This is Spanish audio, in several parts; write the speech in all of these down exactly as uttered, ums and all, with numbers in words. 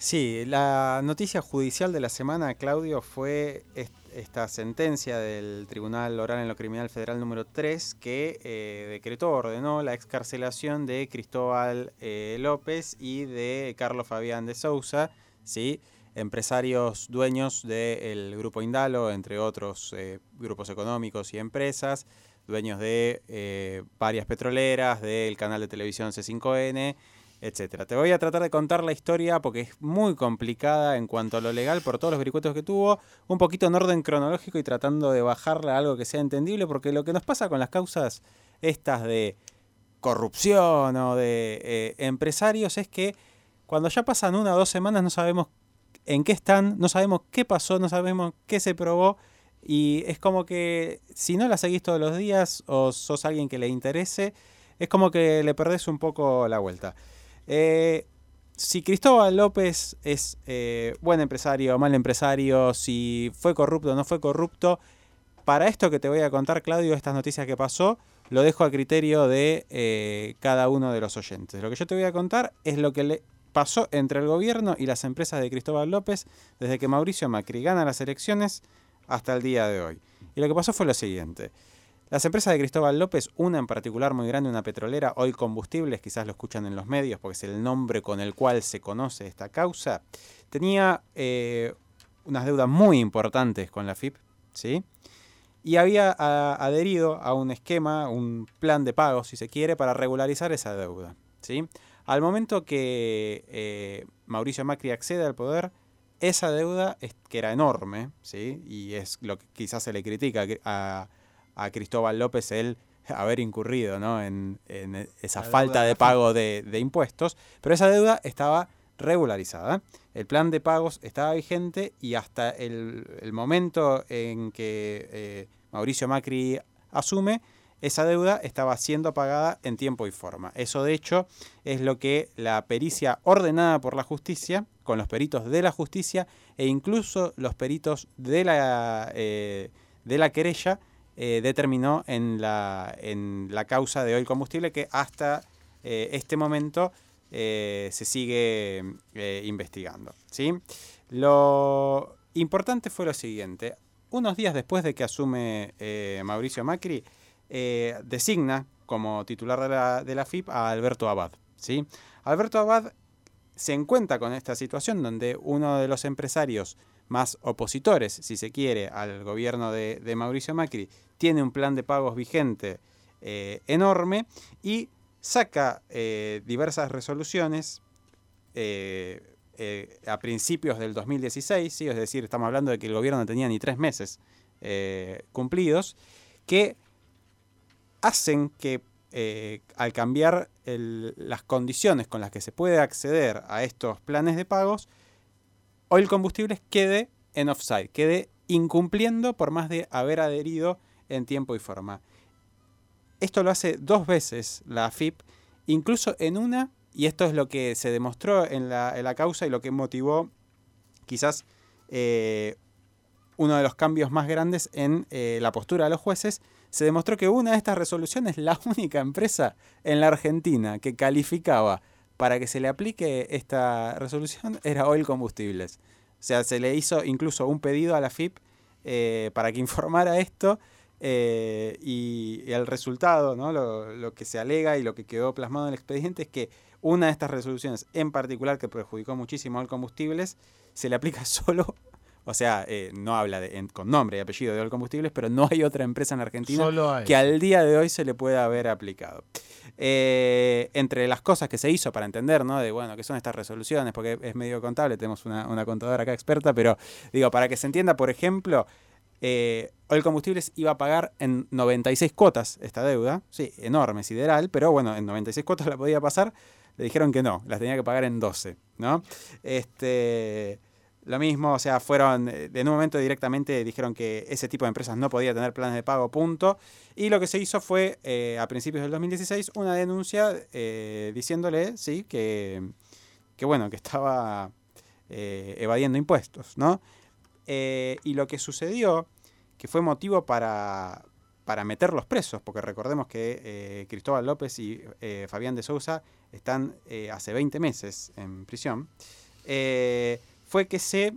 Sí, la noticia judicial de la semana, Claudio, fue est- esta sentencia del Tribunal Oral en lo Criminal Federal número tres que eh, decretó, ordenó la excarcelación de Cristóbal eh, López y de Carlos Fabián de Sousa, ¿sí? Empresarios dueños del Grupo Indalo, entre otros eh, grupos económicos y empresas, dueños de eh, varias petroleras, del canal de televisión C cinco N, etcétera. Te voy a tratar de contar la historia porque es muy complicada en cuanto a lo legal por todos los vericuetos que tuvo, un poquito en orden cronológico y tratando de bajarla a algo que sea entendible, porque lo que nos pasa con las causas estas de corrupción o de eh, empresarios es que cuando ya pasan una o dos semanas no sabemos en qué están, no sabemos qué pasó, no sabemos qué se probó, y es como que si no la seguís todos los días o sos alguien que le interese, es como que le perdés un poco la vuelta. Eh, si Cristóbal López es eh, buen empresario o mal empresario, si fue corrupto o no fue corrupto, para esto que te voy a contar, Claudio, estas noticias que pasó, lo dejo a criterio de eh, cada uno de los oyentes. Lo que yo te voy a contar es lo que le pasó entre el gobierno y las empresas de Cristóbal López desde que Mauricio Macri gana las elecciones hasta el día de hoy. Y lo que pasó fue lo siguiente. Las empresas de Cristóbal López, una en particular muy grande, una petrolera, Oil Combustibles, quizás lo escuchan en los medios porque es el nombre con el cual se conoce esta causa, tenía eh, unas deudas muy importantes con la A F I P, ¿sí? Y había a, adherido a un esquema, un plan de pago, si se quiere, para regularizar esa deuda, ¿sí? Al momento que eh, Mauricio Macri accede al poder, esa deuda, es, que era enorme, ¿sí? Y es lo que quizás se le critica a a Cristóbal López el haber incurrido, ¿no? en, en esa falta de pago de, de impuestos, pero esa deuda estaba regularizada. El plan de pagos estaba vigente y hasta el, el momento en que eh, Mauricio Macri asume, esa deuda estaba siendo pagada en tiempo y forma. Eso, de hecho, es lo que la pericia ordenada por la justicia, con los peritos de la justicia e incluso los peritos de la, eh, de la querella, Eh, determinó en la, en la causa de Oil Combustible, que hasta eh, este momento eh, se sigue eh, investigando, ¿sí? Lo importante fue lo siguiente. Unos días después de que asume eh, Mauricio Macri, eh, designa como titular de la, de la A F I P a Alberto Abad, ¿sí? Alberto Abad se encuentra con esta situación donde uno de los empresarios más opositores, si se quiere, al gobierno de, de Mauricio Macri, tiene un plan de pagos vigente eh, enorme y saca eh, diversas resoluciones eh, eh, a principios del dos mil dieciséis, ¿sí? Es decir, estamos hablando de que el gobierno no tenía ni tres meses eh, cumplidos, que hacen que eh, al cambiar el, las condiciones con las que se puede acceder a estos planes de pagos, Oil Combustibles quede en offside, quede incumpliendo por más de haber adherido en tiempo y forma. Esto lo hace dos veces la A F I P, incluso en una, y esto es lo que se demostró en la, en la causa y lo que motivó quizás eh, uno de los cambios más grandes en eh, la postura de los jueces. Se demostró que una de estas resoluciones, la única empresa en la Argentina que calificaba para que se le aplique esta resolución, era Oil Combustibles. O sea, se le hizo incluso un pedido a la A F I P eh, para que informara esto eh, y, y el resultado, ¿no? Lo, lo que se alega y lo que quedó plasmado en el expediente es que una de estas resoluciones en particular que perjudicó muchísimo a Oil Combustibles se le aplica solo. O sea, eh, no habla de, en, con nombre y apellido de Oil Combustibles, pero no hay otra empresa en Argentina que al día de hoy se le pueda haber aplicado. Eh, entre las cosas que se hizo para entender, ¿no? De, bueno, qué son estas resoluciones, porque es medio contable, tenemos una, una contadora acá experta, pero digo, para que se entienda, por ejemplo, eh, Oil Combustibles iba a pagar en noventa y seis cuotas esta deuda, sí, enorme, sideral, pero bueno, en noventa y seis cuotas la podía pasar, le dijeron que no, las tenía que pagar en doce, ¿no? Este... Lo mismo, o sea, fueron, en un momento directamente dijeron que ese tipo de empresas no podía tener planes de pago, punto. Y lo que se hizo fue, eh, a principios del dos mil dieciséis, una denuncia eh, diciéndole, sí, que, que bueno, que estaba eh, evadiendo impuestos, ¿no? Eh, y lo que sucedió, que fue motivo para, para meterlos presos, porque recordemos que eh, Cristóbal López y eh, Fabián de Sousa están eh, hace veinte meses en prisión. eh, fue que se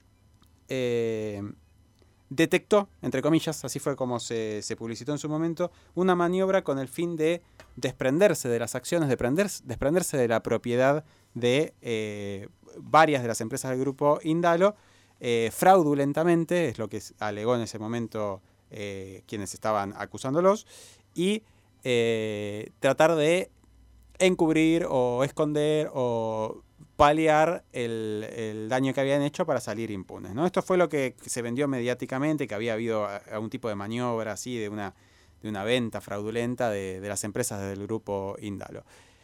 eh, detectó, entre comillas, así fue como se, se publicitó en su momento, una maniobra con el fin de desprenderse de las acciones, desprenderse, desprenderse de la propiedad de eh, varias de las empresas del grupo Indalo, eh, fraudulentamente, es lo que alegó en ese momento eh, quienes estaban acusándolos, y eh, tratar de encubrir o esconder o paliar el, el daño que habían hecho para salir impunes, ¿no? Esto fue lo que se vendió mediáticamente, que había habido algún tipo de maniobra así, de una, de una venta fraudulenta de, de las empresas del grupo Indalo.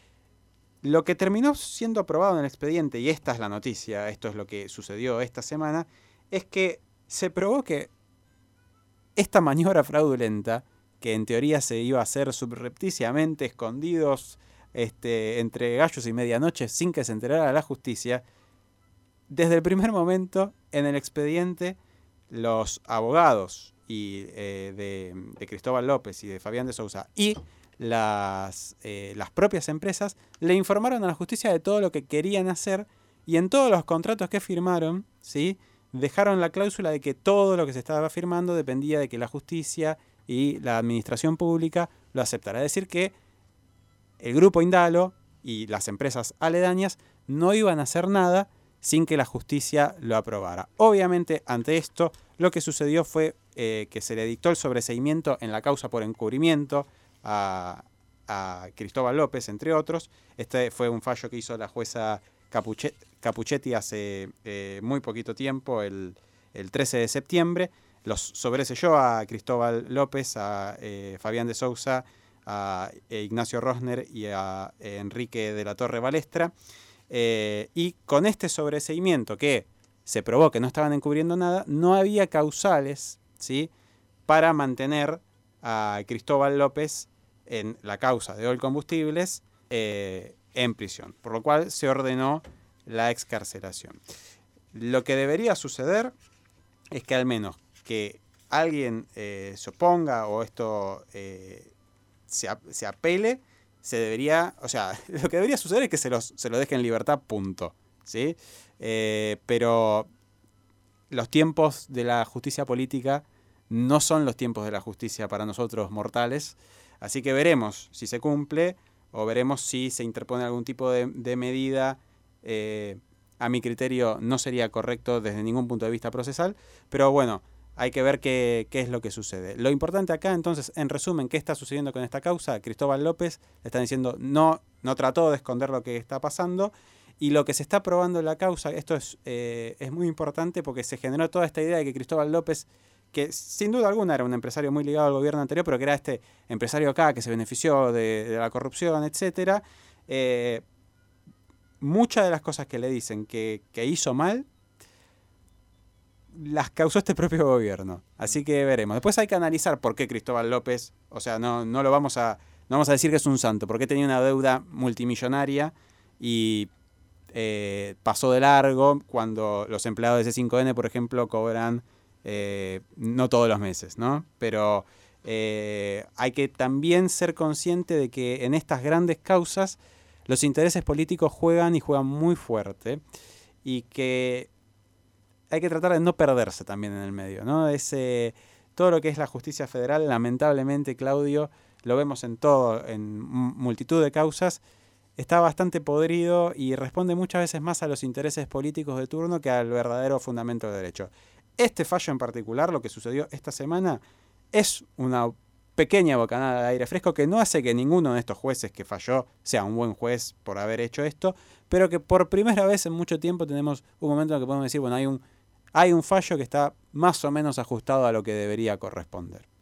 Lo que terminó siendo aprobado en el expediente, y esta es la noticia, esto es lo que sucedió esta semana, es que se probó que esta maniobra fraudulenta, que en teoría se iba a hacer subrepticiamente, escondidos este, entre gallos y medianoche, sin que se enterara la justicia, desde el primer momento en el expediente los abogados y, eh, de, de Cristóbal López y de Fabián de Sousa y las, eh, las propias empresas le informaron a la justicia de todo lo que querían hacer, y en todos los contratos que firmaron, ¿sí?, dejaron la cláusula de que todo lo que se estaba firmando dependía de que la justicia y la administración pública lo aceptara. Es decir, que el grupo Indalo y las empresas aledañas no iban a hacer nada sin que la justicia lo aprobara. Obviamente, ante esto, lo que sucedió fue eh, que se le dictó el sobreseimiento en la causa por encubrimiento a, a Cristóbal López, entre otros. Este fue un fallo que hizo la jueza Capuchet, Capuchetti hace eh, muy poquito tiempo, el, el trece de septiembre. Los sobreselló a Cristóbal López, a eh, Fabián de Sousa, a eh, Ignacio Rosner y a eh, Enrique de la Torre Balestra. Eh, y con este sobreseimiento, que se probó que no estaban encubriendo nada, no había causales, ¿sí?, para mantener a Cristóbal López en la causa de Oil Combustibles eh, en prisión, por lo cual se ordenó la excarcelación. Lo que debería suceder es que al menos que alguien eh, se oponga o esto eh, se, se apele, se debería, o sea, lo que debería suceder es que se, los, se lo deje en libertad, punto, ¿sí? Eh, pero los tiempos de la justicia política no son los tiempos de la justicia para nosotros mortales, así que veremos si se cumple o veremos si se interpone algún tipo de, de medida. Eh, a mi criterio no sería correcto desde ningún punto de vista procesal, pero bueno, hay que ver qué, qué es lo que sucede. Lo importante acá, entonces, en resumen, ¿qué está sucediendo con esta causa? Cristóbal López le están diciendo no, no trató de esconder lo que está pasando, y lo que se está probando en la causa, esto es, eh, es muy importante porque se generó toda esta idea de que Cristóbal López, que sin duda alguna era un empresario muy ligado al gobierno anterior, pero que era este empresario acá que se benefició de, de la corrupción, etcétera. Eh, muchas de las cosas que le dicen que, que hizo mal, las causó este propio gobierno. Así que veremos. Después hay que analizar por qué Cristóbal López, o sea, no, no lo vamos a, no vamos a decir que es un santo, porque tenía una deuda multimillonaria y eh, pasó de largo cuando los empleados de C cinco N, por ejemplo, cobran eh, no todos los meses, ¿no? Pero eh, hay que también ser consciente de que en estas grandes causas los intereses políticos juegan y juegan muy fuerte, y que hay que tratar de no perderse también en el medio, ¿no? Ese, todo lo que es la justicia federal, lamentablemente, Claudio, lo vemos en todo, en multitud de causas, está bastante podrido y responde muchas veces más a los intereses políticos de turno que al verdadero fundamento del derecho. Este fallo en particular, lo que sucedió esta semana, es una pequeña bocanada de aire fresco que no hace que ninguno de estos jueces que falló sea un buen juez por haber hecho esto, pero que por primera vez en mucho tiempo tenemos un momento en el que podemos decir, bueno, hay un, hay un fallo que está más o menos ajustado a lo que debería corresponder.